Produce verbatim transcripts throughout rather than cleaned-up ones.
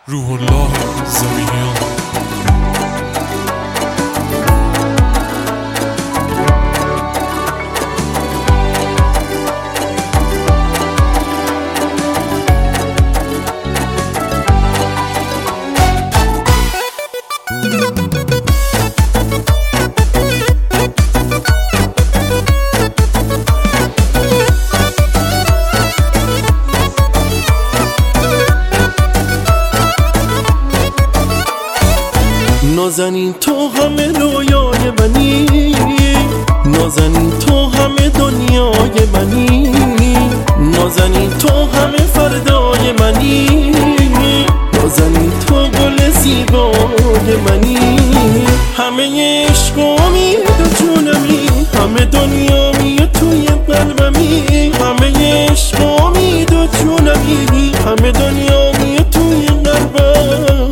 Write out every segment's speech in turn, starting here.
روح الله زمینیان. نازنین تو همه رویای منی، نازنین تو همه دنیای منی، نازنین تو همه فردای منی، نازنین تو گل زیبای منی. همه عشق و امید و جونمی، همه دنیامی و توی قلبمی، همه عشق و امید و جونمی، همه دنیامی و توی قلبمی.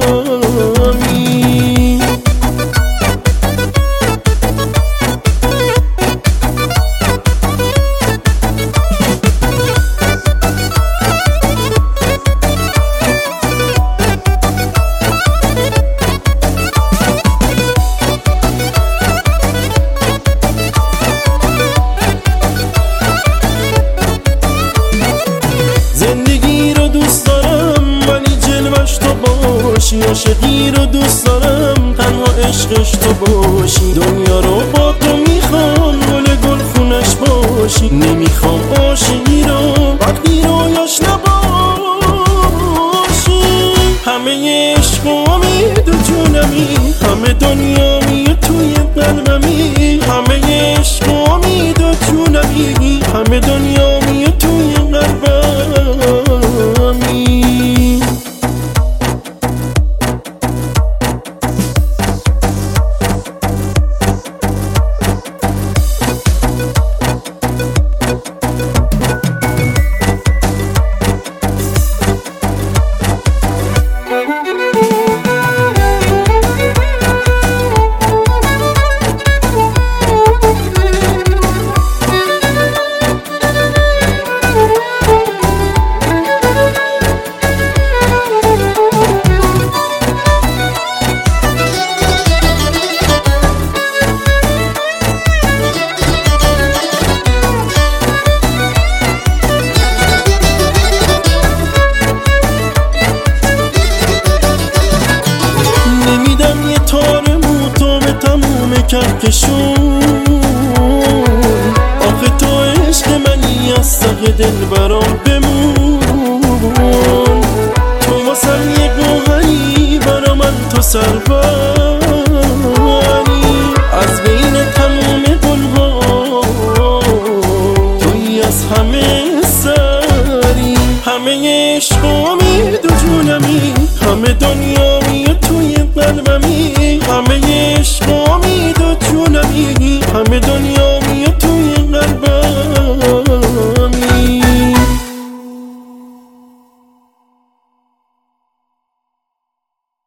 زندگی رو دوست دارم ولی جلوش تو باشی، عاشقی رو دوست دارم تنها عشقش تو باشی، دنیا رو با تو میخوام گل گل خونش باشی، نمیخوام عاشقی رو وقتی رویاش نباشی. همه عشق و امید و جونمی، همه دنیامی و توی قلبمی، همه عشق و امید و جونمی، همه دنیامی و توی قلبمی. کهکشون آخه تو عشق منی، از سق دل برام بمون، تو واسم یه گوهری برا من تو سربری، از بین تموم گلها توی از همه سری، همه عشق و امید و جونمی، همه دنیا